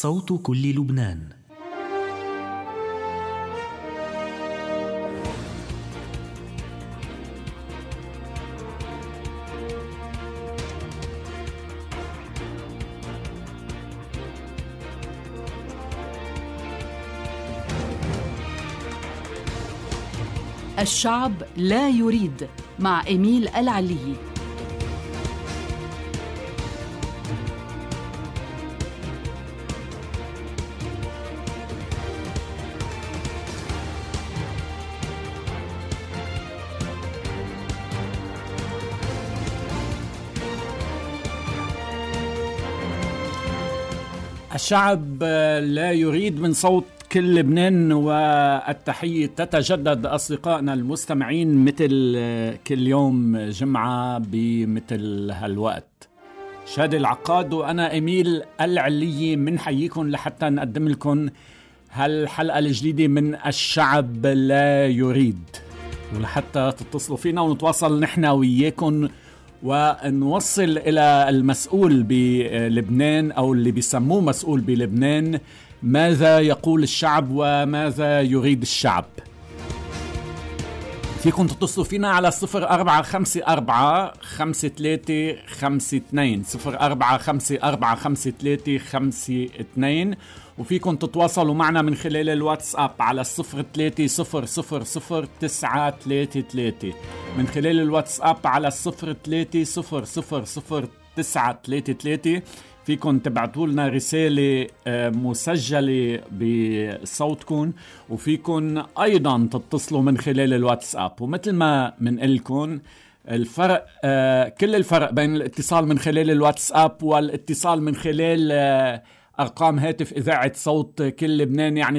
صوت كل لبنان. الشعب لا يريد مع إميل العلي. الشعب لا يريد من صوت كل لبنان، والتحية تتجدد أصدقائنا المستمعين مثل كل يوم جمعة بمثل هالوقت. شادي العقاد وأنا إميل العلي منحييكم لحتى نقدم لكم هالحلقة الجديدة من الشعب لا يريد، ولحتى تتصلوا فينا ونتواصل نحن وياكم ونوصل إلى المسؤول بلبنان أو اللي بيسموه مسؤول بلبنان ماذا يقول الشعب وماذا يريد الشعب. فيكم تتصلوا فينا على 0454-5352 0454-5352، وفيكم تتواصلوا معنا من خلال الواتساب على 03000933 من خلال الواتساب على 03000933. فيكم تبعتوا لنا رسالة مسجلة بصوتكم، وفيكم أيضا تتصلوا من خلال الواتساب. ومثل ما منقلكم الفرق، كل الفرق بين الاتصال من خلال الواتساب والاتصال من خلال أرقام هاتف إذاعة صوت كل لبنان، يعني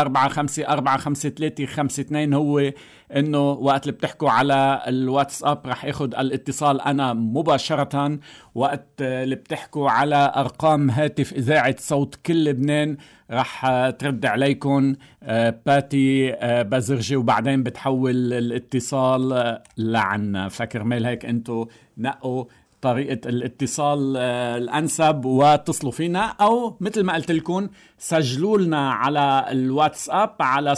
04545352 هو إنه وقت اللي بتحكوا على الواتساب رح ياخد الاتصال أنا مباشرة، وقت اللي بتحكوا على أرقام هاتف إذاعة صوت كل لبنان رح ترد عليكم باتي بازرجي، وبعدين بتحول الاتصال لعنا. فكرمال هيك أنتوا نقوا طريقة الاتصال الأنسب واتصلوا فينا، أو مثل ما قلت لكم سجلوا لنا على الواتساب على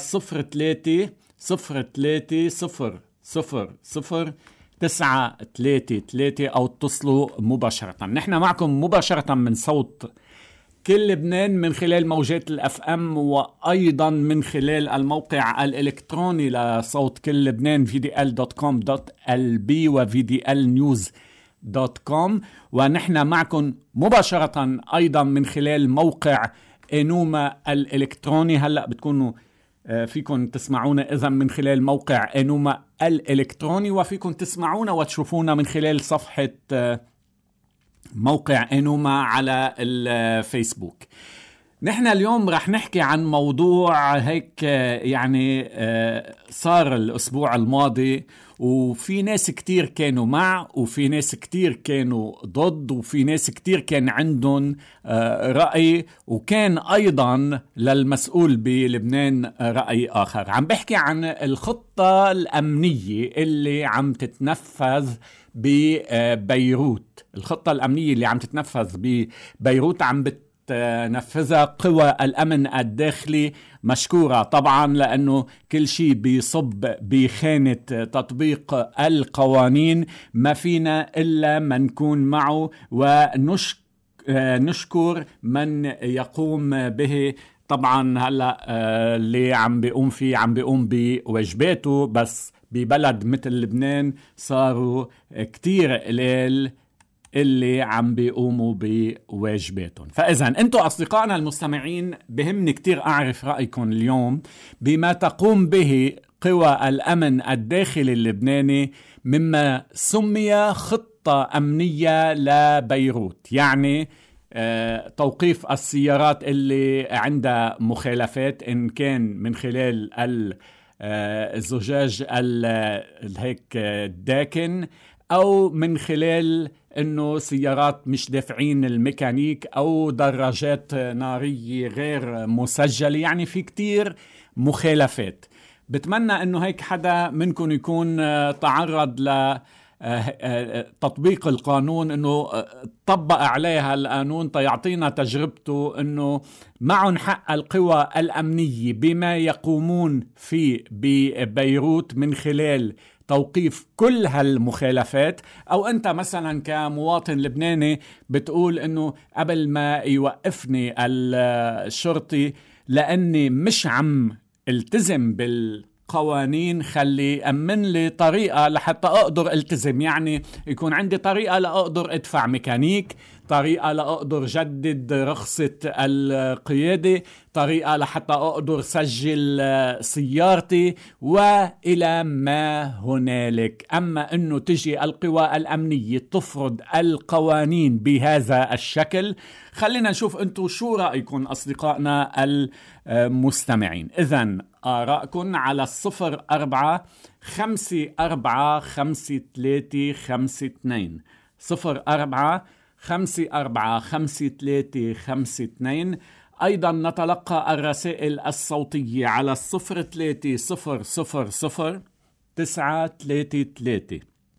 03000933 أو اتصلوا مباشرة. نحن معكم مباشرة من صوت كل لبنان من خلال موجات الأف أم، وأيضا من خلال الموقع الإلكتروني لصوت كل لبنان vdl.com.lb و vdlnews.com، ونحن معكم مباشرة أيضا من خلال موقع إنوما الإلكتروني. هلأ بتكونوا فيكم تسمعونا إذن من خلال موقع إنوما الإلكتروني، وفيكم تسمعونا وتشوفونا من خلال صفحة موقع إنوما على الفيسبوك. نحن اليوم رح نحكي عن موضوع هيك يعني صار الأسبوع الماضي، وفي ناس كتير كانوا مع وفي ناس كتير كانوا ضد وفي ناس كتير كان عندهم رأي، وكان أيضا للمسؤول بلبنان رأي آخر. عم بحكي عن الخطة الأمنية اللي عم تتنفذ ببيروت. الخطة الأمنية اللي عم تتنفذ ببيروت عم نفذها قوى الأمن الداخلي، مشكورة طبعا، لأنه كل شيء بيصب بخانة تطبيق القوانين. ما فينا إلا ما نكون معه ونشكر من يقوم به. طبعا هلأ اللي عم بيقوم بواجباته، بس ببلد مثل لبنان صاروا كتير قليل اللي عم بيقوموا بواجباتهم. فإذا أنتوا أصدقائنا المستمعين بهمني كتير أعرف رأيكم اليوم بما تقوم به قوى الأمن الداخلي اللبناني مما سمي خطة أمنية لبيروت، يعني توقيف السيارات اللي عندها مخالفات، إن كان من خلال الزجاج الهيك الداكن، أو من خلال إنه سيارات مش دافعين الميكانيك، أو دراجات نارية غير مسجلة. يعني في كتير مخالفات. بتمنى إنه هيك حدا منكم يكون تعرض تطبيق القانون، انه طبق عليها القانون تيعطينا تجربته، انه معهم حق القوى الامنيه بما يقومون فيه ببيروت من خلال توقيف كل هالمخالفات. او انت مثلا كمواطن لبناني بتقول انه قبل ما يوقفني الشرطي لاني مش عم التزم بالقوانين، خلي أمن لي طريقة لحتى أقدر التزم. يعني يكون عندي طريقة لأقدر أدفع ميكانيك، طريقة لأقدر جدد رخصة القيادة، طريقة لحتى أقدر سجل سيارتي، وإلى ما هنالك. أما أنه تجي القوى الأمنية تفرض القوانين بهذا الشكل، خلينا نشوف أنتم شو رأيكم أصدقائنا المستمعين. إذن آراءكم على 04-54-53-52 04-54-53-52. أيضا نتلقى الرسائل الصوتية على 0300-933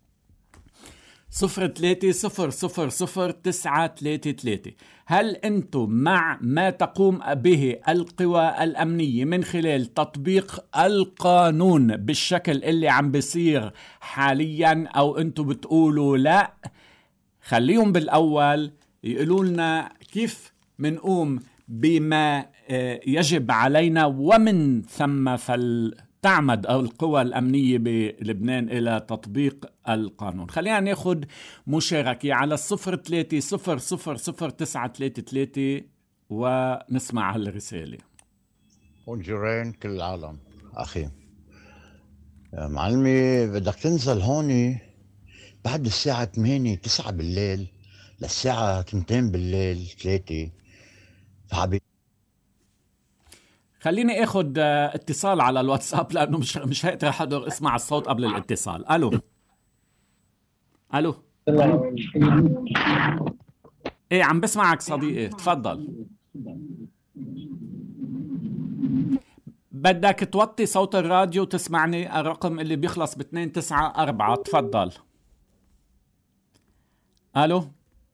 0300-933. هل أنتم مع ما تقوم به القوى الأمنية من خلال تطبيق القانون بالشكل اللي عم بيصير حاليا، أو أنتم بتقولوا لا؟ خليهم بالأول يقولوا لنا كيف منقوم بما يجب علينا، ومن ثم تعمد القوى الأمنية بلبنان إلى تطبيق القانون. خلينا ناخد مشاركة على 03000933 ونسمع هالرسالة. بونجورين كل العالم. أخي معلمي، بدك تنزل هوني بعد الساعة 8-9 بالليل للساعة 2 بالليل 3. خليني اخد اتصال على الواتساب، لانه مش هيك رح اقدر اسمع الصوت قبل الاتصال. الو ايه، عم بسمعك صديقي، تفضل. بدك توطي صوت الراديو تسمعني؟ الرقم اللي بيخلص ب294. تفضل. الو،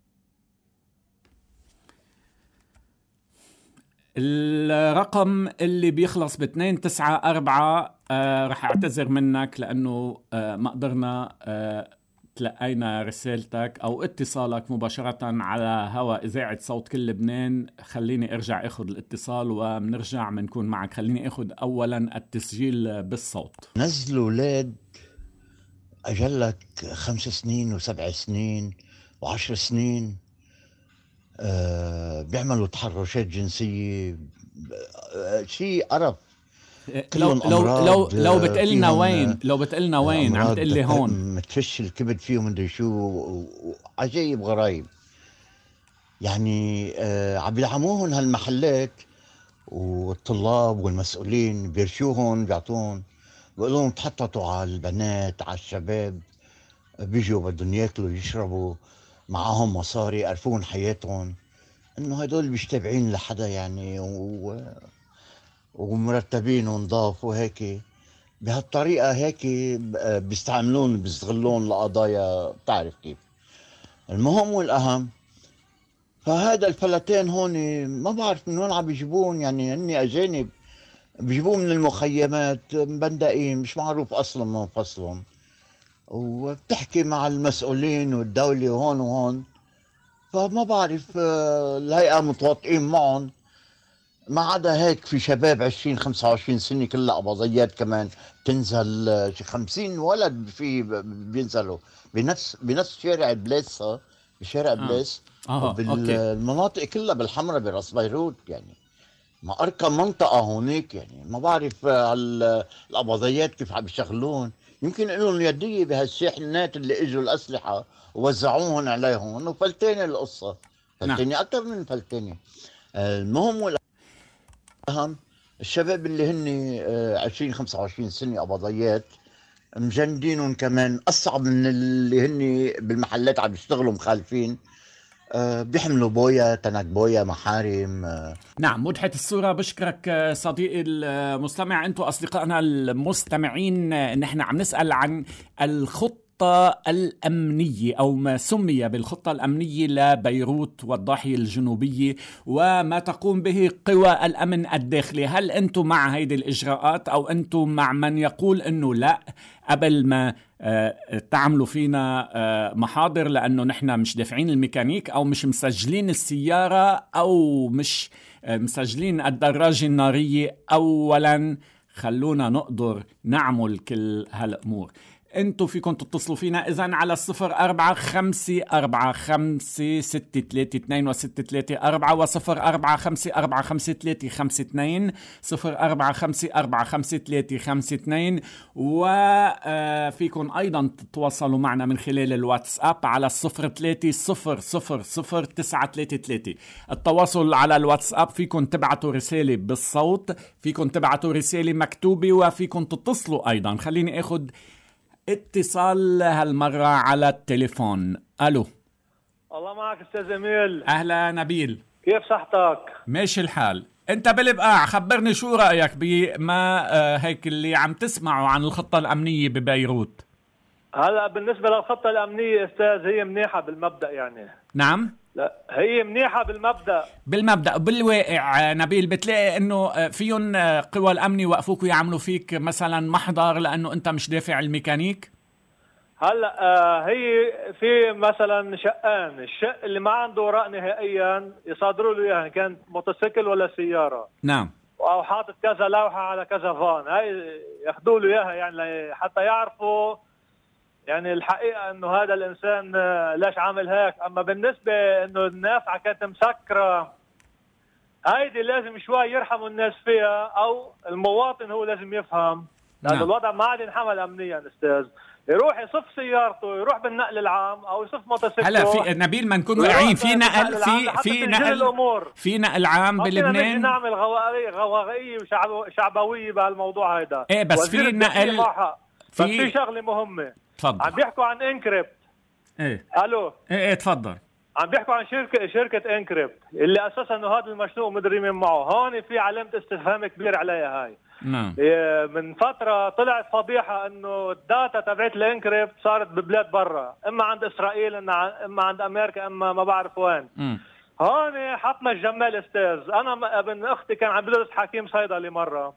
الرقم اللي بيخلص ب294. رح اعتذر منك لانه ما قدرنا تلقينا رسالتك او اتصالك مباشرة على هواء اذاعة صوت كل لبنان. خليني ارجع اخذ الاتصال ومنرجع منكون معك. خليني اخذ اولا التسجيل بالصوت. نزلوا اولاد اجلك 5 سنين و7 سنين و10 سنين، بيعملوا تحرشات جنسية، شيء قرف. لو بتقلنا وين، لو بتقلنا وين، عم تقلي هون متفش الكبد فيهم مدري شو، عجيب غرايب. يعني عم بيدعموهم هالمحلات، والطلاب والمسؤولين بيرشوهم، بيعطوهم، بيقولوا لهم تحططوا على البنات على الشباب، بيجوا بدهم ياكلوا يشربوا، معاهم مصاري، قرفون حياتهم، انه هدول مش تابعين لحدا يعني، ومرتبين ونضاف وهيك. بهالطريقة هيك بيستعملون، بيستغلون لقضايا بتعرف كيف. المهم والأهم، فهذا الفلتين هون ما بعرف من وين عم بيجيبون، يعني هني أجانب بيجيبون من المخيمات، مبندقين، مش معروف أصلا من فصلهم، وبتحكي مع المسؤولين والدولة وهون وهون. فما بعرف، الهيئة متواطئين معهم. ما عدا هيك في شباب 20-25 سنة كلها قبضيات كمان تنزل، 50 ولد في بينزلوا بنفس شارع بليس، بشارع بليس، بالمناطق كلها بالحمراء براس بيروت. يعني ما أرقى منطقة هونيك، يعني ما بعرف القبضيات كيف عم يشغلون. يمكن لهم يدية بهالشاحنات اللي اجوا الأسلحة ووزعوهم عليهم، وفلتاني القصة، فلتاني أكثر من فلتاني. المهم والأهم، الشباب اللي هن 20-25 سنة قبضيات مجندينهم كمان أصعب من اللي هن بالمحلات عم يشتغلوا مخالفين. بيحملوا بويا، تنك بويا، محارم. نعم، وضحت الصورة. بشكرك صديقي المستمع. انتوا أصدقائنا المستمعين، نحن عم نسأل عن الخطة الخطة الأمنية أو ما سمي بالخطة الأمنية لبيروت والضاحية الجنوبية وما تقوم به قوى الأمن الداخلي، هل أنتم مع هيدي الإجراءات أو أنتم مع من يقول أنه لا قبل ما تعملوا فينا محاضر لأنه نحن مش دافعين الميكانيك أو مش مسجلين السيارة أو مش مسجلين الدراجة النارية؟ أولا خلونا نقدر نعمل كل هالأمور. انتو فيكم تتصلوا فينا إذن على 04545632 و04545352 04545352 وفيكم أيضا تتواصلوا معنا من خلال الواتساب على 03000933. التواصل على الواتساب فيكم تبعتوا رسالة بالصوت، فيكم تبعتوا رسالة مكتوبة، وفيكم تتصلوا أيضا. خليني أخذ اتصال هالمرة على التليفون. ألو. الله معك أستاذ إميل. أهلا نبيل، كيف صحتك؟ ماشي الحال. أنت بالبقاع خبرني شو رأيك بما هيك اللي عم تسمعوا عن الخطة الأمنية ببيروت؟ هلا بالنسبة للخطة الأمنية أستاذ هي منيحة بالمبدأ يعني. نعم؟ لا هي منيحة بالمبدأ. بالواقع نبيل بتلاقي انه فيهم قوى الامن يوقفوك ويعملوا فيك مثلا محضر لانه انت مش دافع الميكانيك؟ هلا هي في مثلا شقان، الشق اللي ما عنده ورق نهائيا يصادروا له اياها، كانت موتوسيكل ولا سيارة. نعم. او حاطط كذا لوحة على كذا فان، هاي ياخذوا له اياها يعني حتى يعرفوا يعني الحقيقة انه هذا الانسان ليش عامل هيك. اما بالنسبة انه النافعة كانت مسكرة، هيدي لازم شوي يرحموا الناس فيها، او المواطن هو لازم يفهم لأن الوضع ما عاد ينحمل امنيا استاذ. يروح يصف سيارته، يروح بالنقل العام او يصف موتوسيكل. هلا في نبيل ما نكون واقعين في نقل في نقل عام بلبنان. نعمل غوغائية وشعبوية بهالموضوع هذا. ايه بس في نقل في شغلة مهمة. تفضل. عم بيحكوا عن انكريبت. ايه الو. ايه تفضل. عم بيحكوا عن شركة انكريبت اللي اساسا انه هذا المشروع مدري مين معه. هون في علامة استفهام كبير عليها هاي. نعم. من فترة طلعت فضيحة انه الداتا تبعت الانكريبت صارت ببلاد برا، اما عند اسرائيل اما عند امريكا اما ما بعرف وين. هون حطنا الجمال استاذ. انا ابن اختي كان عم بدرس حكيم صيدلي مرة،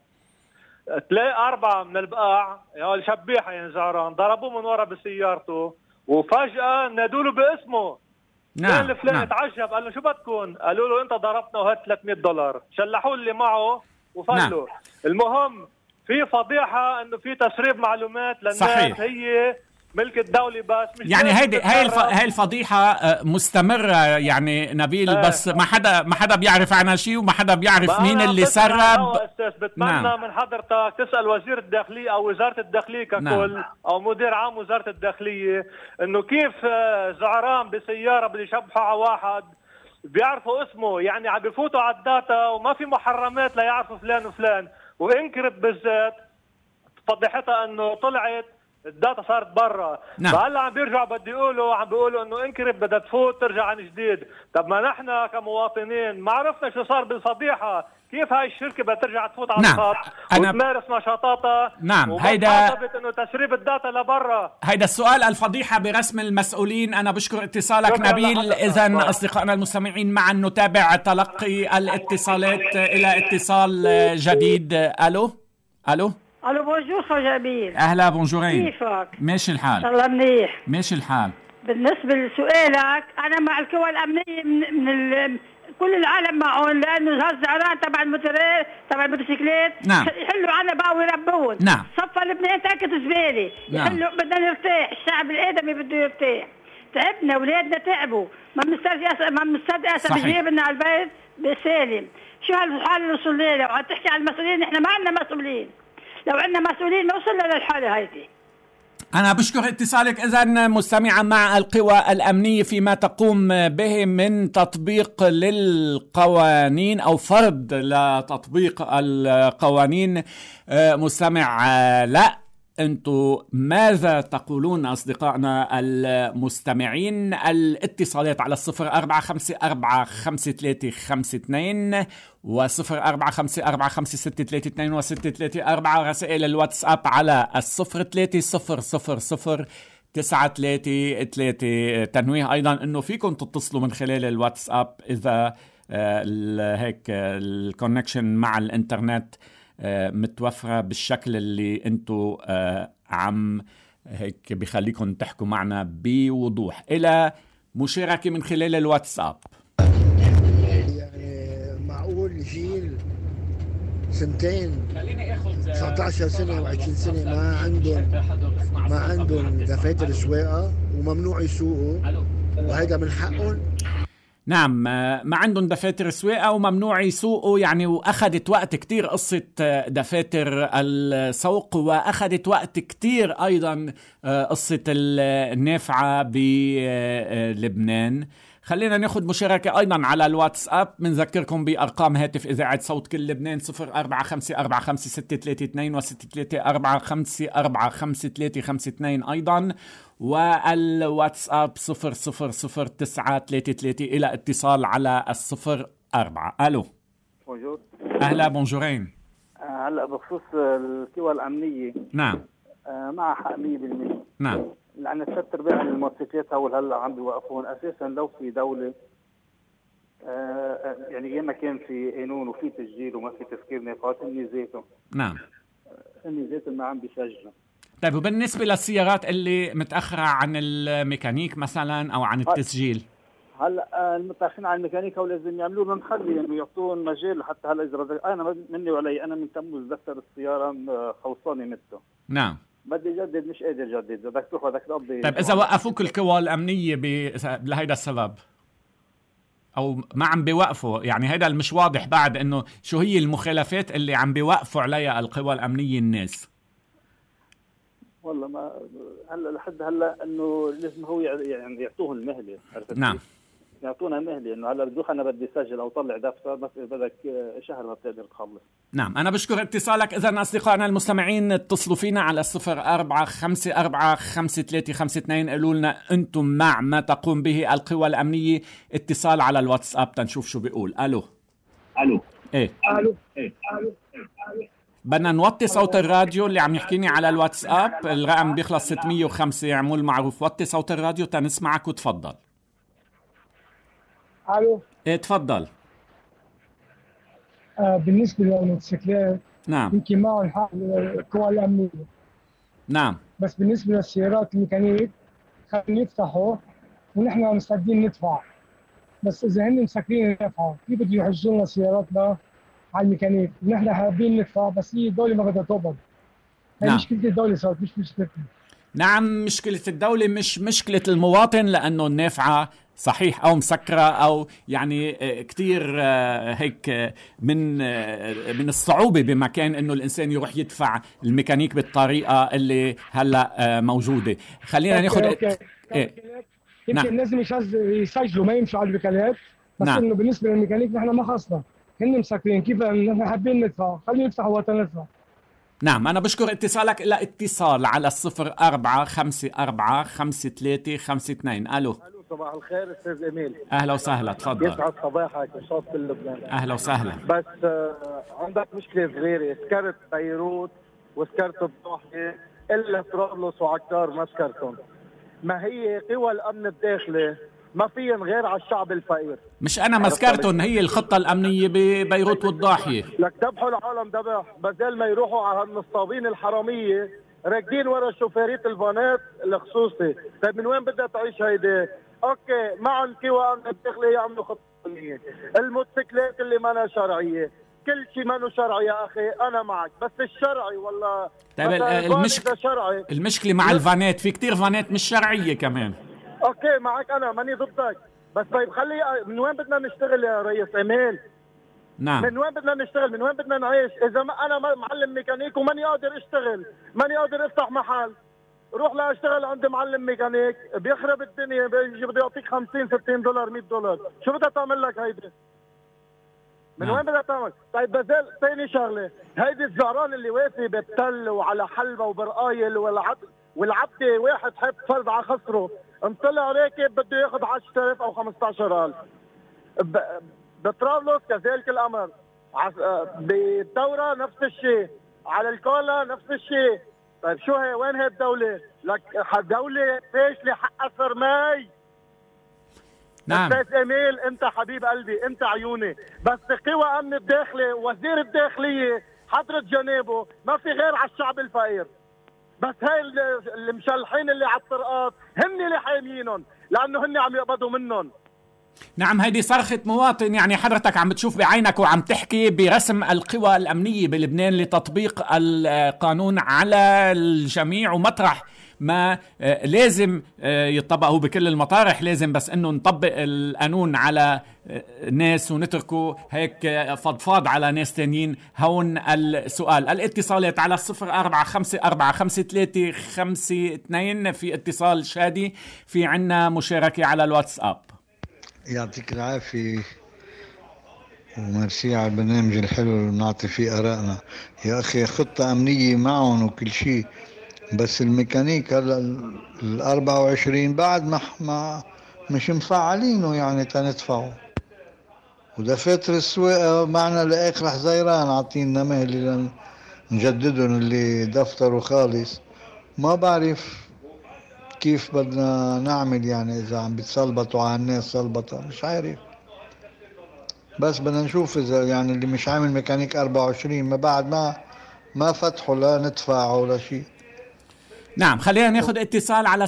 تلاقي 4 من البقاع الشبيحة يعني زعران ضربوه من ورا بسيارته وفجأة نادوله باسمه. نعم. الفلان تعجب قال له شو بدكن؟ قالوا له انت ضربنا وهات $300. شلحوا اللي معه وفلوا. نعم. المهم في فضيحة انه في تسريب معلومات للناس. صحيح. هي ملك الدولة بس مش يعني هاي الفضيحة مستمرة يعني نبيل. بس ما حدا بيعرف عنها شيء وما حدا بيعرف مين اللي سرب. بتمنى نعم. من حضرتك تسأل وزير الداخلية او وزارة الداخلية ككل. نعم. او مدير عام وزارة الداخلية انه كيف زعران بسيارة بده يشبحوا على واحد بيعرفوا اسمه، يعني عم بفوتوا على الداتا وما في محرمات لا يعرفوا فلان وفلان. وانكرب بالذات فضيحتها انه طلعت الداتا صارت برا. نعم. فهلا عم بيرجعوا عم بيقولوا انه انكرب بدها تفوت ترجع عن جديد. طب ما نحن كمواطنين ما عرفنا شو صار بالفضيحة، كيف هاي الشركة بدها ترجع تفوت على الخط وتمارس نشاطاتها. نعم. هيدا انه تسريب الداتا لبرا. هيدا السؤال الفضيحة برسم المسؤولين. انا بشكر اتصالك نبيل. اذا اصدقائنا المستمعين معا نتابع تلقي الاتصالات الى اتصال جديد. الو بونجور خجابيل. اهلا بونجورين. كيفك؟ ماشي الحال. الله منيح. ماشي الحال. بالنسبة لسؤالك أنا مع القوى الأمنية من كل العالم معهم، لأنه هالزعران تبع الموتورات تبع الموتوسيكلات. نعم. يحلوا عنا بقى ويربون. نعم. صفى لبنان تاكد زبالة. نعم. يحلوا بدنا نرتاح، الشعب الآدمي بده يرتاح. تعبنا أولادنا تعبوا، ما بنستدقى بجيبنا على البيت بسالم. شو هالحال اللي وصلنا له؟ وعم تحكي على المسؤولين، نحن ما عندنا مسؤولين. لو عندنا مسؤولين ما وصلنا للحالة هيدي. أنا بشكر اتصالك. إذن مستمعا مع القوى الأمنية فيما تقوم به من تطبيق للقوانين أو فرض لتطبيق القوانين. مستمع لا أنتوا ماذا تقولون أصدقائنا المستمعين؟ الاتصالات على 04545352 و04545632 و634. رسائل الواتساب على 0300 933. تنويه أيضا أنه فيكم تتصلوا من خلال الواتساب إذا هيك الكونكشن مع الإنترنت متوفرة بالشكل اللي أنتو عم هيك بيخليكم تحكوا معنا بوضوح. إلى مشاركة من خلال الواتساب. يعني معقول جيل سنتين 19 سنة و20 سنة ما عندهم دفاتر سواقة وممنوع يسوقوا، وهذا من حقهم؟ نعم، ما عندهم دفاتر سواقة وممنوع يسوقوا يعني، وأخذت وقت كتير قصة دفاتر السوق، وأخذت وقت كتير أيضا قصة النافعة بلبنان. خلينا ناخد مشاركة أيضا على الواتساب. منذكركم بأرقام هاتف إذاعة صوت كل لبنان 04545632 و6345455352 أيضا، والواتساب 000933 إلى اتصال على 04. ألو. بونجور. أهلا، بونجورين. هلا بخصوص القوى الأمنية. نعم. مع حق 100%. نعم. لأن 3/4 الموتوسيكلات هلا عم بيوقفون أساسا. لو في دولة يعني ياما كان في قانون وفي تسجيل وما في تسكير نقاط، هن ذاتهم. نعم. هن ذاتهم ما عم بيسجلوا. طيب، وبالنسبة للسيارات اللي متأخرة عن الميكانيك مثلا أو عن التسجيل؟ هلا المتأخرين عن الميكانيك هو لازم يعملوا لهم خلي يعني يعطون مجال. حتى هلا إذا أنا مني وعلي، أنا من تموز دفتر السيارة خوصاني متو. نعم. بدي جدد مش قادر جدد، بدك تروح بدك تقضي. طيب، إذا وقفوك القوى الأمنية لهيدا السبب أو ما عم بيوقفوا، يعني هيدا مش واضح بعد إنه شو هي المخالفات اللي عم بيوقفوا عليها القوى الأمنية الناس. والله ما هلا لحد هلا إنه لازم هو يعني يعطوه المهلة. نعم. يعطونا مهلة إنه هلا بدوخ أنا بدي سجل أو طلع دفتر، بس بدك شهر ما بتقدر تخلص. نعم، أنا بشكر اتصالك. إذا أصدقائنا المستمعين اتصلوا فينا على 04545352. قالوا لنا أنتم مع ما تقوم به القوى الأمنية. اتصال على الواتساب تنشوف شو بيقول. ألو. إيه. ألو. بدنا نوطي صوت الراديو اللي عم يحكيني على الواتساب. الرقم بيخلص 605. يعمل معروف وطي صوت الراديو تنسمعك وتفضل. ألو. إيه، تفضل. بالنسبة للموتوسيكلات، نعم، يمكن معهم حق القوى الأمنية. نعم. بس بالنسبة للسيارات الميكانيك خليهم يفتحوا ونحن مستعدين ندفع. بس إذا هن مسكرين يدفعوا، كيف بده يحجزوا لنا سياراتنا على الميكانيك؟ ونحن حابين ندفع، بس هي الدولة ما بدها تقبض. هي مشكلة الدولة صارت، مش مشكلتنا. نعم، مشكلة الدولة مش مشكلة المواطن، لأنه النافعة صحيح أو مسكرة أو يعني كتير هيك من الصعوبة بمكان إنه الإنسان يروح يدفع الميكانيك بالطريقة اللي هلأ موجودة. خلينا ناخد إيه. يمكن لازم يسجلوا ما يمشوا على الوكالات. بس نعم. إنه بالنسبة للميكانيك نحن ما خصنا، هن مسكرين. كيف نحن حابين ندفع، خلينا يدفعوا وقت ندفع. نعم، أنا بشكر اتصالك. إلى اتصال على 04545352. ألو. صباح الخير أستاذ إيميل. أهلا وسهلا، تفضل. يسعد صباحك وصوت كل لبنان. أهلا وسهلا. بس عندك مشكلة صغيرة، سكرت بيروت وسكرت الضاحية إلا طرابلس وعكار ما سكرتهم. ما هي قوى الأمن الداخلي ما فيهم غير على الشعب الفقير. مش أنا مسكرتهم، هي الخطة الأمنية ببيروت والضاحية. لك ذبحوا العالم ذبح، بدل ما يروحوا على النصابين الحرامية راكدين ورا شوفيريت الفانات الخصوصي. طيب من وين بدها تعيش هيدي؟ اوكي، معهم قوى امن الداخلي يعملوا خطة امنية. الموتوسيكلات اللي ما شرعية، كل شيء ما شرعي يا اخي، انا معك. بس الشرعي والله. طيب المشكلة مع الفانات، في كتير فانات مش شرعية كمان. اوكي معك، انا ماني ضدك. بس طيب خلي من وين بدنا نشتغل يا ريس ايميل؟ نعم. من وين بدنا نشتغل؟ من وين بدنا نعيش؟ اذا ما انا معلم ميكانيك وماني قادر اشتغل، ماني قادر افتح محل، روح لا اشتغل عند معلم ميكانيك بيخرب الدنيا، بيجي بده يعطيك 50 $60 $100. شو بدها تعمل لك هيدي؟ من وين بدها تعمل؟ طيب بزل ثاني شغله، هيدي الزعران اللي واقفه بالتل وعلى حلبه وبرقايل والعبده واحد حب فرد على خصره، انطلع راكب بده ياخذ 10,000 أو 15,000. بطرابلس كذلك الامر، بالدوره نفس الشيء، على الكولا نفس الشيء. طيب شو هي؟ وين هي الدولة؟ لك دولة فاشلة حق فرماي. نعم أستاذ إيميل، أنت حبيب قلبي، أنت عيوني، بس قوى أمن الداخلي وزير الداخلية حضرة جنابه ما في غير على الشعب الفقير. بس هاي المشلحين اللي على الطرقات هن اللي حاميينهم، لأنه هن عم يقبضوا منهم. نعم، هيدي صرخة مواطن. يعني حضرتك عم بتشوف بعينك وعم تحكي برسم القوى الأمنية بلبنان لتطبيق القانون على الجميع، ومطرح ما لازم يطبق هو بكل المطارح لازم، بس انه نطبق القانون على ناس ونتركه هيك فضفاض على ناس تانيين. هون السؤال، الاتصالات على 04545352. في اتصال شادي، في عنا مشاركة على الواتساب. يعطيك العافية وميرسي على البرنامج الحلو اللي بنعطي فيه آرائنا. يا أخي خطة أمنية معهم وكل شيء، بس الميكانيك هلا ال 24 بعد ما مش مفعلينه يعني تندفعوا، ودفاتر السواقة معنا لآخر حزيران عاطينا مهلي نجددهم اللي دفتره خالص. ما بعرف كيف بدنا نعمل يعني، إذا عم بتسلبطوا على الناس سلبطة مش عارف، بس بدنا نشوف إذا يعني اللي مش عامل ميكانيك 24 ما بعد ما فتحوا لا ندفع ولا شيء. نعم، خلينا ناخد اتصال على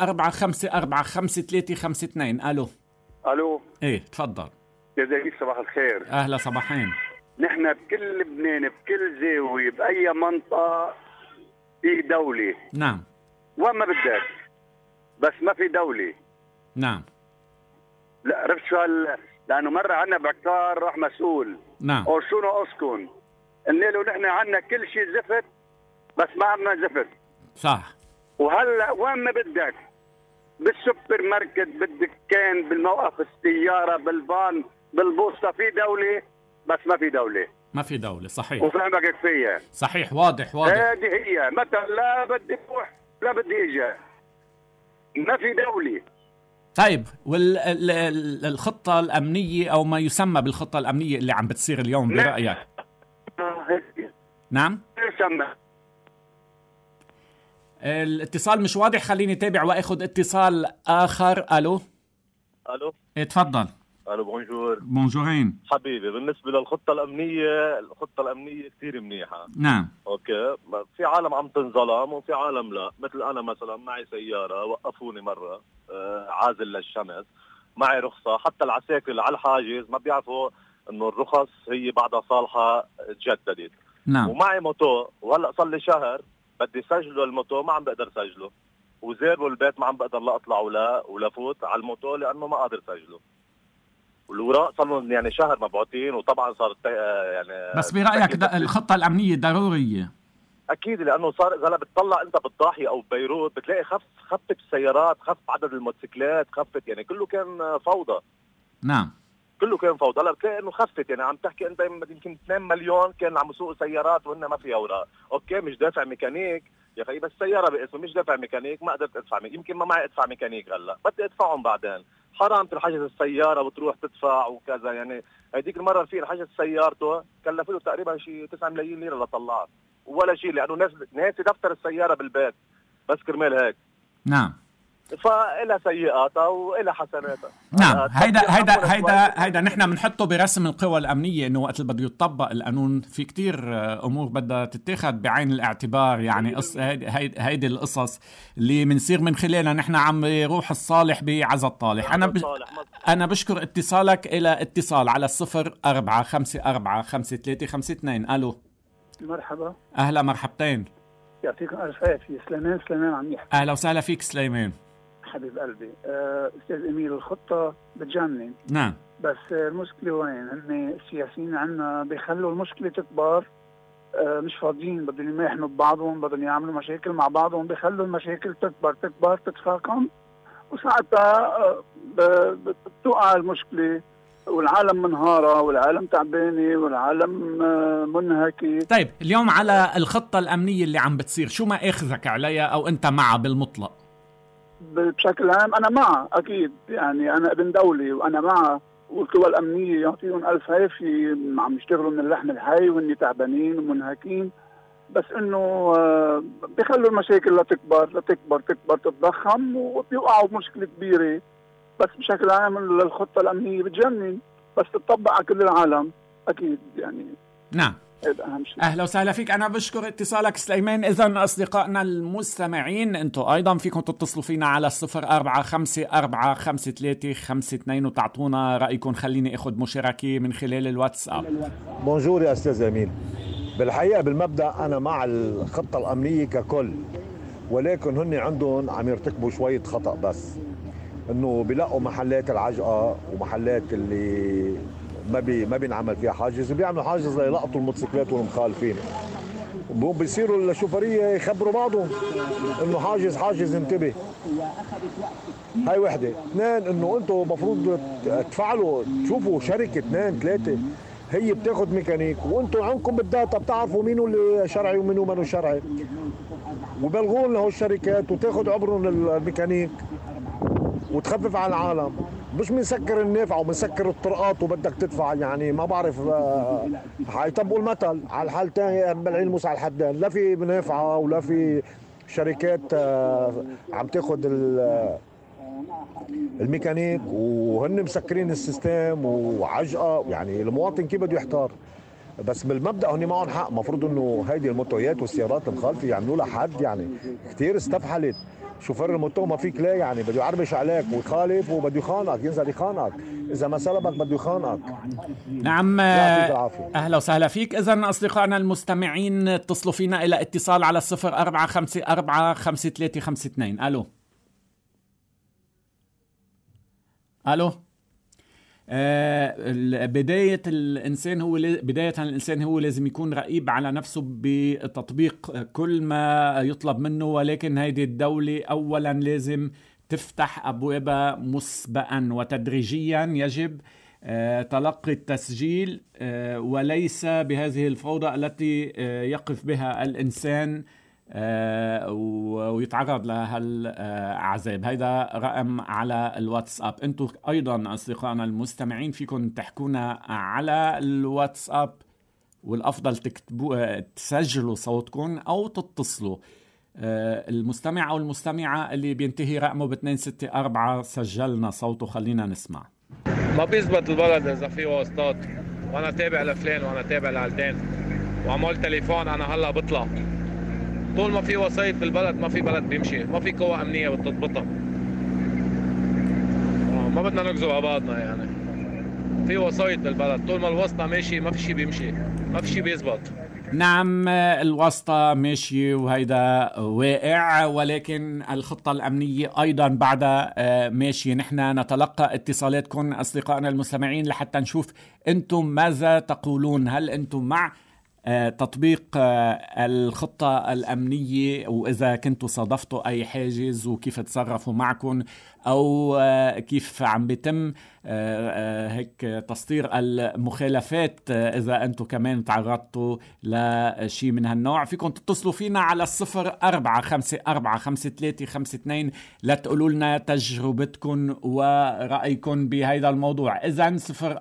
04545352. ألو. ألو. إيه تفضل. يا زكي صباح الخير. أهلا صباحين. نحن بكل لبنان بكل زاوية بأي منطقة في دولة. نعم. وين ما بدك، بس ما في دولة. نعم. لا عرفت شو لأنه مرة عنا بعكار راح مسؤول. نعم. أو شو ناقصكم؟ قلنا له نحن عنا كل شيء زفت، بس ما عنا زفت. صح. وهلا وين ما بدك، بالسوبر ماركت، بالدكان، بالموقف السيارة، بالفان، بالبوسطة، في دولة بس ما في دولة. ما في دولة، صحيح. وفهمك فيها. صحيح، واضح. هذه هي مثلا، لا بدي اروح لا بدي اجي، ما في دولة. طيب، والخطة الأمنية أو ما يسمى بالخطة الأمنية اللي عم بتصير اليوم برأيك؟ نعم. يسمى. الاتصال مش واضح، خليني اتابع واخد اتصال آخر. ألو. ألو. إيه تفضل. ألو بونجور. بونجورين حبيبي، بالنسبة للخطة الأمنية، الخطة الأمنية كثير منيحة. نعم. أوكي، في عالم عم تنظلم وفي عالم لا. مثل أنا مثلا معي سيارة، وقفوني مرة عازل للشمس، معي رخصة، حتى العساكر على الحاجز ما بيعرفوا إنه الرخص هي بعدها صالحة تجددت. نعم. ومعي موتو، وهلأ صار لي شهر بدي سجله الموتو، ما عم بقدر سجله، وزيربوا البيت ما عم بقدر لا أطلع ولا فوت على الموتو لأنه ما قادر سجله. والوراق صار يعني شهر مبعوثين، وطبعا صارت يعني. بس برأيك الخطة الأمنية ضرورية؟ أكيد، لأنه صار إذا بتطلع أنت بالضاحية أو ببيروت بتلاقي خفت السيارات، خف عدد الموتوسيكلات، خفت يعني كله كان فوضى. نعم. كله كان فوضى. هلا بتلاقي إنه خفت، يعني عم تحكي أنت يمكن 2 مليون كان عم يسوقوا سيارات وهن ما في أوراق. أوكي، مش دافع ميكانيك يا أخي، بس السيارة باسمه مش دافع ميكانيك، ما قدرت أدفع يمكن ما معي أدفع ميكانيك، هلا بدي أدفعهم بعدين. حرام تنحجز السيارة وتروح تدفع وكذا. يعني هذيك المرة في حجز سيارته كلف له تقريبا شيء 9 ملايين ليرة لطلعها، ولا شيء لأنه ناسي دفتر السيارة بالبيت، بس كرمال هيك. نعم. فإلها سيئاتها وإلها حسناتها. نعم. هيدا نحن بنحطه برسم القوى الأمنية، إنه وقت اللي بده يطبق القانون في كتير أمور بدها تتاخد بعين الاعتبار. يعني هيدي القصص اللي بنصير من خلالها نحن عم يروح الصالح بعزا الطالح. أنا بشكر اتصالك. إلى اتصال على 04545352. ألو. مرحبا. أهلا، مرحبتين. يعطيكم ألف عافية. سليمان عم يحكي. أهلا وسهلا فيك سليمان. حبيب قلبي. أستاذ إميل، الخطة بتجنن. نعم. بس المشكلة وين؟ هن السياسيين عنا بيخلوا المشكلة تكبر، مش فاضيين، بدهم يماحنوا ببعضهم، بدهم يعملوا مشاكل مع بعضهم، بيخلوا المشاكل تكبر تتفاقم، وساعتها بتوقع المشكلة والعالم منهارة والعالم تعبانة والعالم منهكة. طيب، اليوم على الخطة الأمنية اللي عم بتصير، شو ما أخذك عليها أو أنت معها بالمطلق؟ بشكل عام أنا معها أكيد، يعني أنا ابن دولي وأنا معها، والقوى الأمنية يعطيهم ألف عافية، عم يشتغلوا من اللحم الحي وإني تعبانين ومنهكين. بس انه بيخلوا المشاكل لتكبر تتضخم وبيوقعوا بمشكله كبيره. بس بشكل عام الخطه الامنيه بتجنن بس تطبق على كل العالم اكيد يعني. نعم، هذا اهم شيء. اهلا وسهلا فيك. انا بشكر اتصالك سليمان. اذا اصدقائنا المستمعين انتم ايضا فيكم تتصلوا فينا على 04545352 وتعطونا رايكم. خليني اخذ مشاركه من خلال الواتساب. بونجور يا استاذ امين. بالحقيقه بالمبدا انا مع الخطه الامنيه ككل، ولكن هن عندهم عم يرتكبوا شويه خطا، بس انه بيلاقوا محلات العجقه ومحلات اللي ما بينعمل فيها حاجز، وبيعملوا حاجز ليلقطوا الموتوسيكلات والمخالفين. بيصيروا الشوفريه يخبروا بعضهم انه حاجز انتبه. هاي وحده. اثنين، انه انتم المفروض تفعلوا تشوفوا شركه 2 3 هي بتاخذ ميكانيك، وانتم عندكم بالداتا بتعرفوا مين اللي شرعي ومين منه شرعي، وبلغون له الشركات وتاخذ عبرهم الميكانيك وتخفف على العالم. مش بنسكر النافعه وبنسكر الطرقات وبدك تدفع، يعني ما بعرف. حيطبقوا المثل على الحالتين بلعين موسى على الحدين، لا في نافعه ولا في شركات عم تاخذ الميكانيك وهن مسكرين السيستم وعجقه. يعني المواطن كيف بده يحتار؟ بس بالمبدا هن معهم حق. مفروض انه هيدي الموتويات والسيارات المخالفه يعملوا لها حد. يعني كثير استفحلت. شوفير الموتو ما فيك لا، يعني بده يعربش عليك ويخالف وبده يخانقك، ينزل يخانقك اذا ما سلبك بده يخانقك. نعم، اهلا وسهلا فيك. اذا اصدقائنا المستمعين اتصلوا فينا الى اتصال على 04545352. الو بداية الإنسان هو لازم يكون رقيب على نفسه بتطبيق كل ما يطلب منه، ولكن هيدي الدولة أولا لازم تفتح أبوابها مسبقا وتدريجيا. يجب تلقي التسجيل وليس بهذه الفوضى التي يقف بها الإنسان ويتعرض لهالعذاب. هيدا رقم على الواتساب. انتم ايضا اصدقائنا المستمعين فيكم تحكونا على الواتساب، والافضل تسجلوا صوتكم او تتصلوا. المستمع او المستمعة اللي بينتهي رقمه ب264 سجلنا صوته، خلينا نسمع. ما بيزبط البلد اذا في واسطات، وانا تابع لفلان وانا تابع لعلتان وعمل تليفون انا هلا بطلع. طول ما في وسايط بالبلد ما في بلد بيمشي، ما في قوة أمنية بتضبطها. ما بدنا نكذب على بعضنا، يعني في وسايط بالبلد. طول ما الوسطى ماشي ما في شيء بيمشي، ما في شيء بيزبط. نعم، الوسطى ماشي وهيدا واقع، ولكن الخطة الأمنية أيضا بعدها ماشي. نحن نتلقى اتصالاتكم أصدقائنا المستمعين لحتى نشوف أنتم ماذا تقولون. هل أنتم مع تطبيق الخطة الأمنية، وإذا كنتوا صادفتوا أي حاجز وكيف تصرفوا معكم، أو كيف عم بيتم هيك تسطير المخالفات إذا أنتوا كمان تعرضتوا لشيء من هالنوع. فيكم تتصلوا فينا على 04545352 لتقولوا لنا تجربتكم ورأيكم بهذا الموضوع. إذن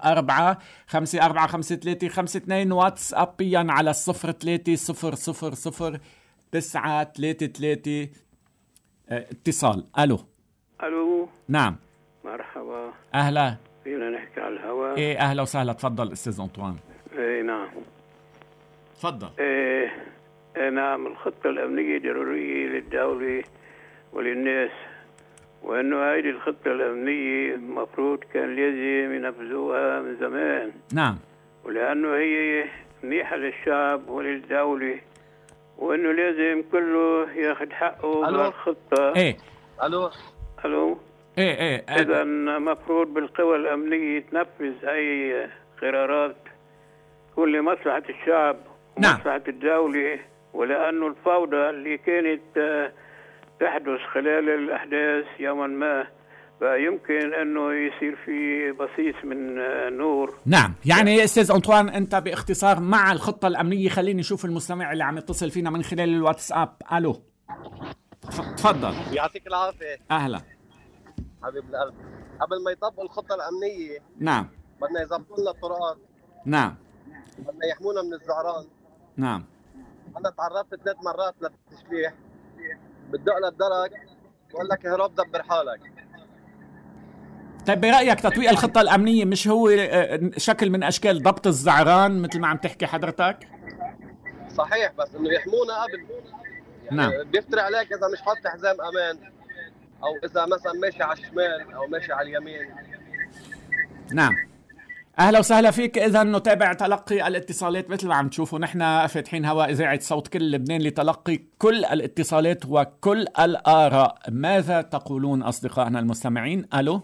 04545352 واتسابيا على 03000933 اتصال. ألو. نعم، مرحبا. أهلا. فينا نحكي على الهواء؟ إيه أهلا وسهلا. تفضل أستاذ أنطوان. إيه نعم تفضل. إيه نعم، الخطة الأمنية ضرورية للدولة وللناس، وإنه هذه الخطة الأمنية مفروض كان لازم ينفذوها من زمان. نعم، ولأنه هي منيحة للشعب وللدولة، وإنه لازم كله ياخد حقه بالخطة. إيه ألو إيه إذا مفروض بالقوى الأمنية تنفذ أي قرارات تكون لمصلحة الشعب ومصلحة الدولة، ولأنه الفوضى اللي كانت تحدث خلال الأحداث يوما ما فيمكن أنه يصير في بصيص من نور. نعم، يعني أستاذ أنطوان أنت باختصار مع الخطة الأمنية. خليني نشوف المستمع اللي عم يتصل فينا من خلال الواتساب. ألو تفضل. يعطيك العافية. أهلا حبيب القلب. قبل ما يطبقوا الخطة الأمنية نعم بدنا يظبطوا لنا الطرقات. نعم. بدنا يحمونا من الزعران. نعم. انا تعرضت 3 مرات للتشليح، بتدق للدرج بقول لك هرب دبر حالك. طيب برأيك تطبيق الخطة الأمنية مش هو شكل من أشكال ضبط الزعران مثل ما عم تحكي حضرتك؟ صحيح، بس إنه يحمونا قبل. يعني نعم. بيفتري عليك إذا مش حاطط حزام أمان، أو إذا مثلا ماشي على الشمال أو ماشي على اليمين. نعم. أهلا وسهلا فيك. إذا نتابع تلقي الاتصالات مثل ما عم تشوفوا، نحن فاتحين هواء إذاعة صوت كل لبنان لتلقي كل الاتصالات وكل الآراء. ماذا تقولون أصدقائنا المستمعين؟ ألو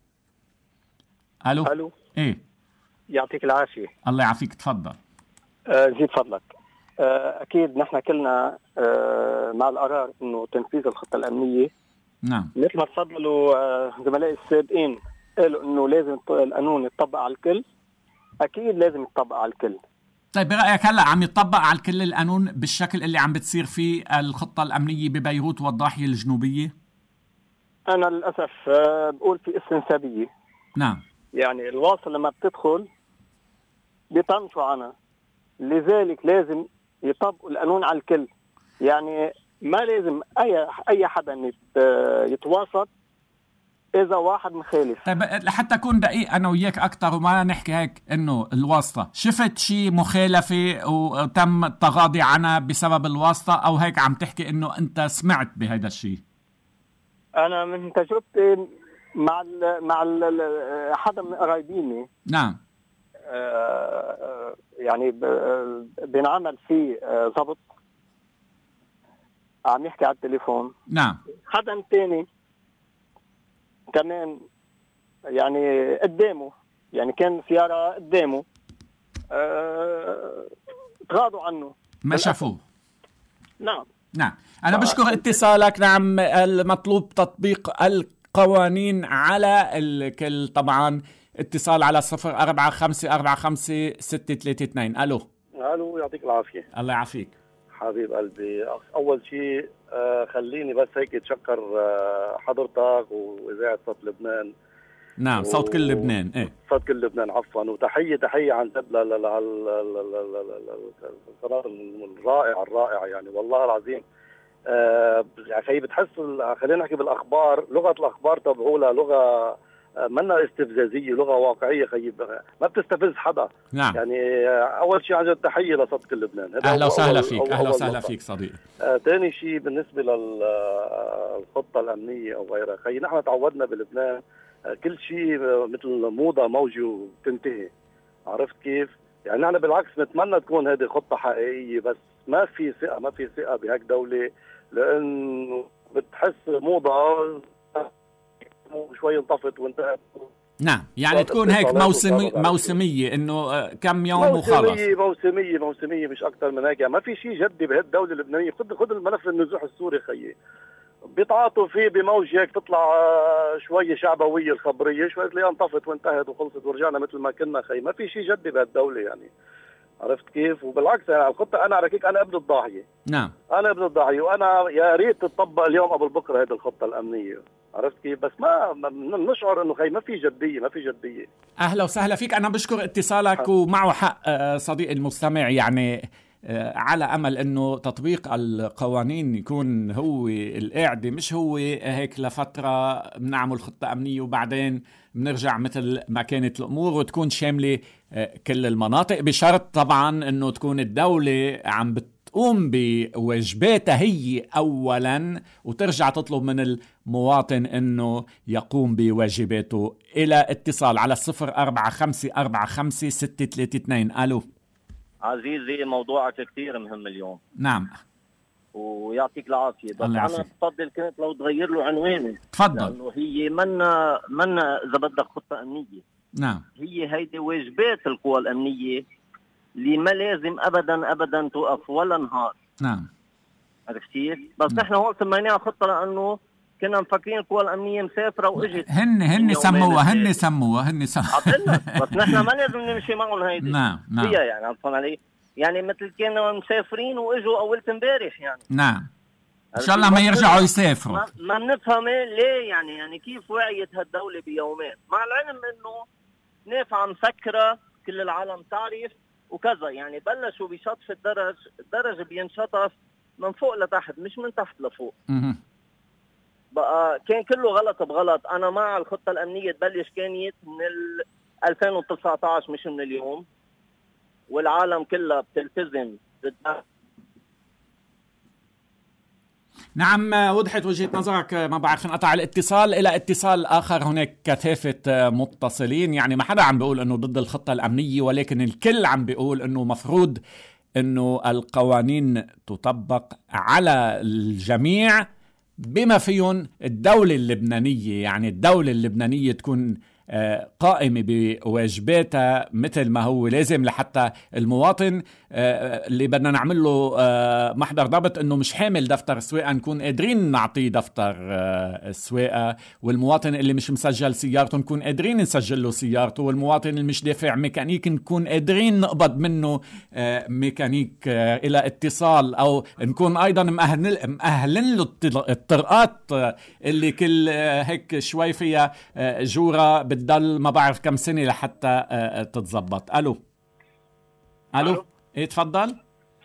ألو ألو. إيه، يعطيك العافية. الله يعافيك، تفضل. زيد فضلك. أكيد نحن كلنا مع القرار إنه تنفيذ الخطة الأمنية. نعم. مثل ما تفضلوا زملائي السابقين قالوا إنه لازم القانون يتطبق على الكل، أكيد لازم يتطبق على الكل. طيب برأيك هلأ عم يتطبق على الكل القانون بالشكل اللي عم بتصير فيه الخطة الأمنية ببيروت والضاحية الجنوبية؟ أنا للأسف بقول في استنسابية. نعم. يعني الواصل لما بتدخل بيطنشوا عنها، لذلك لازم يطبقوا القانون على الكل. يعني ما لازم أي حدا يتواصل إذا واحد مخالف. طيب لحتى أكون دقيق أنا وياك أكتر وما نحكي هيك إنه الواسطة، شفت شي مخالفة وتم التغاضي عنها بسبب الواسطة، أو هيك عم تحكي إنه أنت سمعت بهذا الشيء؟ أنا من تجربتي مع حدا من قرايبيني. نعم. يعني بنعمل فيه ضبط، عم يحكي على التليفون. نعم. حدا تاني كمان يعني قدامه، يعني كان سيارة قدامه تغاضوا عنه، ما شافوه. نعم. نعم. أنا بشكر اتصالك. نعم، المطلوب تطبيق القوانين على الكل طبعا. اتصال على 04545632. ألو. ألو، يعطيك العافية. الله يعافيك حبيب قلبي. أول شيء خليني بس هيك اتشكر حضرتك وإذاعة صوت لبنان. نعم، صوت كل لبنان. ايه، صوت كل لبنان عفوا. وتحية عن جد للقرار الرائع يعني والله العظيم. يعني بتحس خلينا نحكي بالأخبار، لغة الأخبار تبعولها لغة منا استفزازية، لغة واقعية ما بتستفز حدا. نعم. يعني أول شيء عن تحية لصوت كل لبنان. أهلا وسهلا فيك. أهلا وسهلا فيك صديقي. ثاني شيء بالنسبة للخطة الأمنية أو غيرها، نحن تعودنا بلبنان كل شيء مثل موضة موجة وتنتهي. عرفت كيف؟ يعني نحن بالعكس نتمنى تكون هذه خطة حقيقية، بس ما في ثقة بهيك دولة، لأنه بتحس موضة شوي انطفت وانتهت. نعم، يعني تكون هيك موسمية انه كم يوم وخلص. موسمية مش اكثر من هيك. يعني ما في شيء جدي بهالدولة اللبنانية. خذ الملف النزوح السوري خيي، بيتعاطوا فيه بموجة هيك تطلع شوية شعبوية الخبرية، شوية تلاقيها انطفت وانتهت وخلصت ورجعنا مثل ما كنا خيي. ما في شيء جدي بهالدولة يعني. عرفت كيف؟ وبالعكس يعني الخطة أنا على كيك أنا ابن الضاحية. نعم. أنا ابن الضاحية، وأنا يا ريت تطبق اليوم قبل بكرة هذه الخطة الأمنية. عرفت كيف؟ بس ما نشعر إنه خي ما في جدية. أهلا وسهلا فيك. أنا بشكر اتصالك ومعه حق صديقي المستمع. يعني على أمل أنه تطبيق القوانين يكون هو القاعدة، مش هو هيك لفترة بنعمل خطة أمنية وبعدين بنرجع مثل ما كانت الأمور، وتكون شاملة كل المناطق، بشرط طبعا أنه تكون الدولة عم بتقوم بواجباتها هي أولا، وترجع تطلب من المواطن أنه يقوم بواجباته. إلى اتصال على 04545632. ألو عزيزي، موضوعك كثير مهم اليوم. نعم. ويعطيك العافية. بس أنا بفضل كنت لو تغير له عنوانه. تفضل. لأنه هي منا إذا بدك خطة أمنية. نعم. هيدي واجبات القوى الأمنية اللي ما لازم أبدا توقف ولا نهار. نعم. عرفت كيف؟ بس نحن هون سميناها خطة لأنه كنا مفكرين القوى الأمنية مسافرة وإجت. هن سموها بس نحن ما لازم نمشي معهم هيدي. نعم. فيها يعني عرفان علي؟ يعني مثل كانوا مسافرين وإجوا أولت امبارح يعني. نعم. إن شاء الله ما يرجعوا يسافروا. ما بنفهم ليه يعني كيف وعيت هالدولة بيومين، مع العلم إنه نافعة مسكرة كل العالم تعرف، وكذا. يعني بلشوا بشطف الدرج بينشطف من فوق لتحت مش من تحت لفوق. بقى كان كله غلط بغلط. انا مع الخطة الامنية تبلش كانت من 2019 مش من اليوم، والعالم كلها بتلتزم ضدها. نعم، وضحت وجهة نظرك. ما بعرف انقطع الاتصال إلى اتصال آخر. هناك كثافة متصلين، يعني ما حدا عم بيقول أنه ضد الخطة الأمنية، ولكن الكل عم بيقول أنه مفروض أنه القوانين تطبق على الجميع بما فيهم الدولة اللبنانية. يعني الدولة اللبنانية تكون قائمة بواجباتها مثل ما هو لازم، لحتى المواطن اللي بدنا نعمل له محضر ضبط انه مش حامل دفتر سواقة نكون قادرين نعطيه دفتر السواقة، والمواطن اللي مش مسجل سيارته نكون قادرين نسجل له سيارته، والمواطن اللي مش دافع ميكانيك نكون قادرين نقبض منه ميكانيك الى اتصال، او نكون ايضا مأهلين له الطرقات اللي كل هيك شوي فيها جورة بتضل ما بعرف كم سنة لحتى تتزبط. الو ايه تفضل.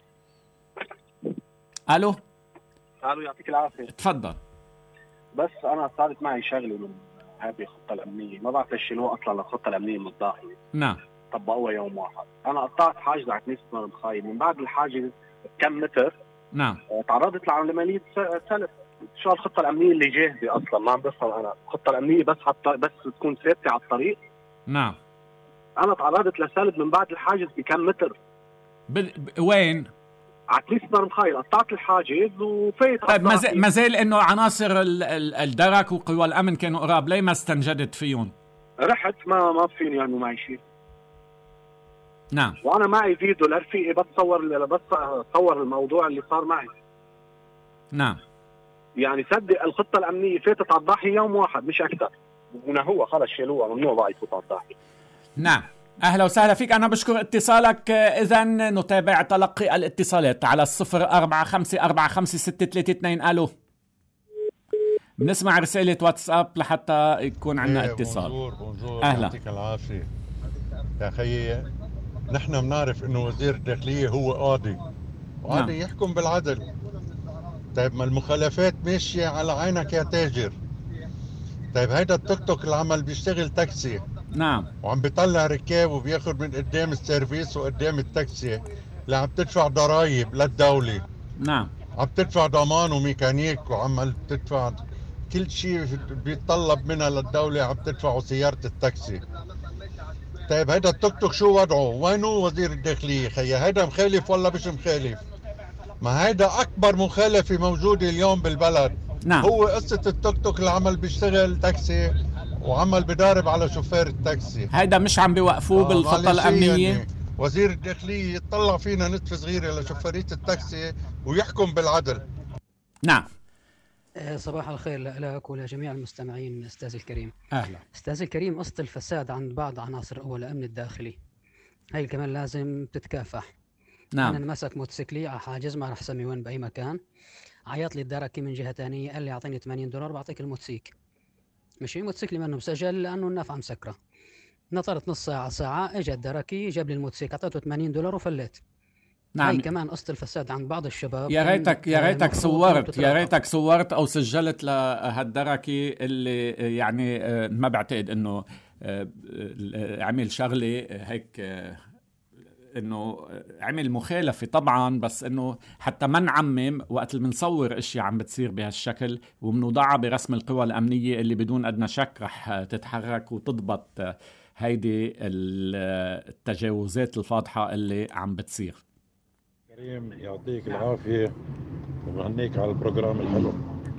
الو يعطيك العافية. تفضل. بس انا صارت معي شغله من هذه الخطة الامنية، ما بعرف ليش شيلوها اصلا للخطة الامنية من الداخل. نعم. طبقوها يوم واحد. انا قطعت حاجز على كنيسة نور مخايل، من بعد الحاجز كم متر نعم تعرضت لعملية سلف. شو الخطة الأمنية اللي جاهزة أصلا؟ ما عم بفهم أنا. الخطة الأمنية بس تكون ثابتة على الطريق. نعم. أنا تعرضت لسلب من بعد الحاجز بكم متر. وين؟ على كنيسة نور مخايل. قطعت الحاجز وفيت. طيب ما زال إنه عناصر الدرك وقوى الأمن كانوا قراب، ليه ما استنجدت فيهم؟ رحت ما فيني يعني معي شيء. نعم. وأنا معي فيديو لرفيقي بس صور الموضوع اللي صار معي. نعم. يعني صدق الخطة الأمنية فاتت على الضاحية يوم واحد مش أكثر، هنا هو خلص شالوها، ممنوع بقى يفوت على الضاحية. نعم. أهلا وسهلا فيك. أنا بشكر اتصالك. إذن نتابع تلقي الاتصالات على 04545632. ألو، بنسمع رسالة واتساب لحتى يكون عندنا اتصال. بونجور. أهلا. يعطيك العافية يا أخي. نحن بنعرف إنه وزير الداخلية هو قاضي وقاضي نعم. يحكم بالعدل. طيب ما المخالفات ماشية على عينك يا تاجر. طيب هيدا التوك توك اللي عمل بيشتغل تاكسي. نعم. وعم بيطلع ركاب وبياخد من قدام السيرفيس وقدام التاكسي اللي عم تدفع ضرائب للدولة. نعم. عم تدفع ضمان وميكانيك وعمل تدفع كل شيء بيتطلب منها للدولة عم تدفعوا سيارة التاكسي. طيب هيدا التوك توك شو وضعه؟ وينه وزير الداخلية خيا؟ هيدا مخالف ولا مش مخالف؟ ما هيدا أكبر مخالفة موجودة اليوم بالبلد. نعم. هو قصة التوك توك اللي عمل بيشتغل تاكسي وعمل بدارب على شوفير التاكسي. هيدا مش عم بيوقفوه بالخطة الأمنية؟ يعني وزير الداخلية يطلع فينا نتفة صغيرة لشوفيرية التاكسي ويحكم بالعدل. نعم. صباح الخير لك ولجميع المستمعين. أستاذ الكريم. أهلا. أستاذ الكريم، قصة الفساد عند بعض عناصر قوى الأمن الداخلي هاي كمان لازم تتكافح. نعم. أنا مسك موتوسيكلي على حاجز، ما رح سمي وين بأي مكان، عيط لي الدركي من جهة تانية قال لي أعطيني $80 بعطيك الموتوسيك. مشي موتوسيكلي منه مسجل لأنه النافعة مسكرة. نطرت نص ساعة اجى الدركي جاب لي الموتوسيك، أعطيته $80 وفليت. نعم. هاي كمان قصة الفساد عند بعض الشباب. يا ريتك صورت او سجلت لهالدركي اللي يعني ما بعتقد انه عمل شغله هيك، انه عمل مخالفه طبعا، بس انه حتى ما نعمم وقت اللي بنصور اشياء عم بتصير بهالشكل وبنوضعها برسم القوى الامنيه اللي بدون ادنى شك رح تتحرك وتضبط هيدي التجاوزات الفاضحه اللي عم بتصير. كريم يعطيك العافية وبهنيك على البروجرام الحلو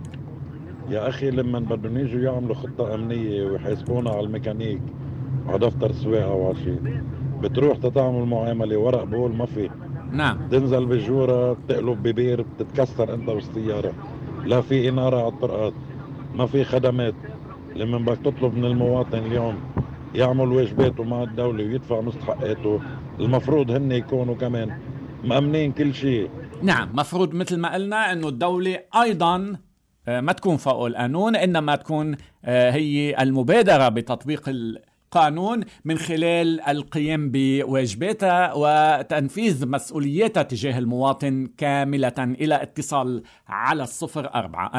يا أخي. لما بدهم يجوا يعملوا خطة أمنية ويحاسبونا على الميكانيك وعلى دفتر السواقة وعلى شيء، بتروح تتعمل معاملة ورق بول ما في. نعم. تنزل بالجورة بتقلب ببير بتتكسر أنت والسيارة. لا في إنارة على الطرقات، ما في خدمات. لما بدك تطلب من المواطن اليوم يعمل واجباته مع الدولة ويدفع مستحقاته، المفروض هن يكونوا كمان مأمنين كل شيء. نعم، مفروض مثل ما قلنا انه الدولة ايضا ما تكون فوق القانون، انما تكون هي المبادرة بتطبيق القانون من خلال القيام بواجباتها وتنفيذ مسؤولياتها تجاه المواطن كاملة. إلى اتصال على 04.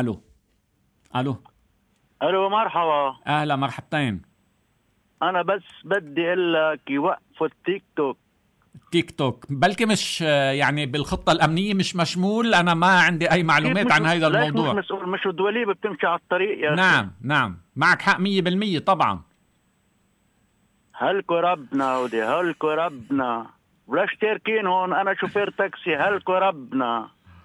ألو مرحبا. أهلا مرحبتين. أنا بس بدي أقول لك يوقفوا التيك توك. بلكي مش يعني بالخطة الأمنية مش مشمول. أنا ما عندي أي معلومات عن هذا الموضوع. مش الدولية بتمشي على الطريق يا نعم معك حق 100% طبعا. هلكو ربنا ودي هلكو ربنا ولاش تاركين هون. أنا شوفير تاكسي. هلكو ربنا.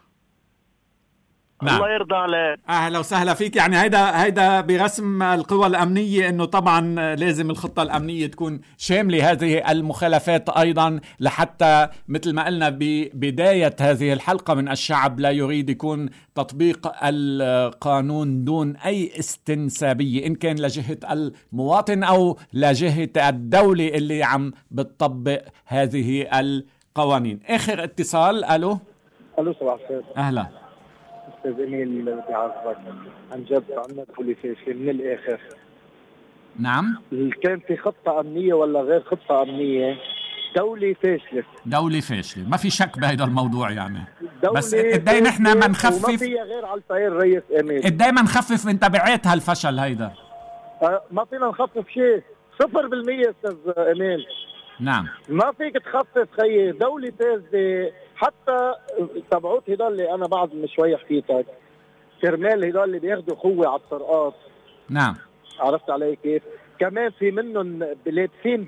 نعم. الله يرضى عليك. اهلا وسهلا فيك. يعني هيدا برسم القوى الامنيه انه طبعا لازم الخطه الامنيه تكون شامله هذه المخالفات ايضا، لحتى مثل ما قلنا ببدايه هذه الحلقه من الشعب لا يريد يكون تطبيق القانون دون اي استنسابيه، ان كان لجهه المواطن او لجهه الدوله اللي عم بتطبق هذه القوانين. اخر اتصال. الو صباح الخير. اهلا استاذ اميل. بدي اعرفك عن جد عندنا دولة فاشلة من الاخر. نعم. كان في خطة امنية ولا غير خطة امنية، دولة فاشلة ما في شك بهذا الموضوع يعني. بس قدي نحن ما نخفف وما فيها غير على الفقير رئيس اميل. قدي ما نخفف من تبعات هالفشل هيدا. ما فينا نخفف شيء 0% استاذ اميل. نعم. ما فيك تخفف خيي. دولة فاسدة. حتى تبعوت هدول اللي انا بعد من شوي حكيتك، كرمال هدول اللي بياخدوا خوة على الطرقات. نعم. عرفت علي كيف؟ كمان في منهم لابسين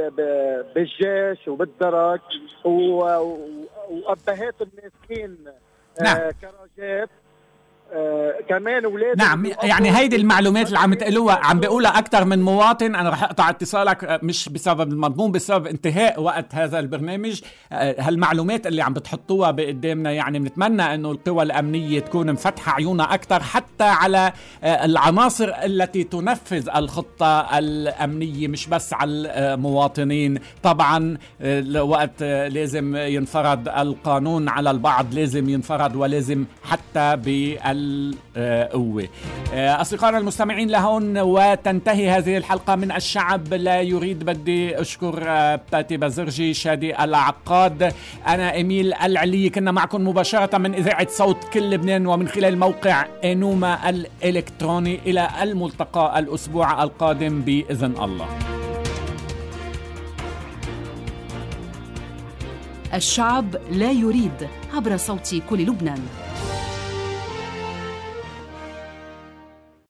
بالجيش وبالدرك وابهاتهم ماسكين كراجات. كمان اولاد. نعم. يعني هيدي المعلومات اللي عم تقولوها عم بيقولها اكثر من مواطن. انا رح اقطع اتصالك مش بسبب المضمون، بسبب انتهاء وقت هذا البرنامج. هالمعلومات اللي عم بتحطوها بقدامنا يعني بنتمنى انه القوى الامنيه تكون مفتحه عيونها اكثر حتى على العناصر التي تنفذ الخطه الامنيه، مش بس على المواطنين. طبعا وقت لازم ينفرض القانون على البعض لازم ينفرض، ولازم حتى بالقوة. أصدقائنا المستمعين، لهون وتنتهي هذه الحلقة من الشعب لا يريد. بدي أشكر باتي بزرجي، شادي العقاد، أنا إميل العلي. كنا معكم مباشرة من إذاعة صوت كل لبنان ومن خلال موقع انوما الإلكتروني. إلى الملتقى الأسبوع القادم بإذن الله. الشعب لا يريد عبر صوت كل لبنان.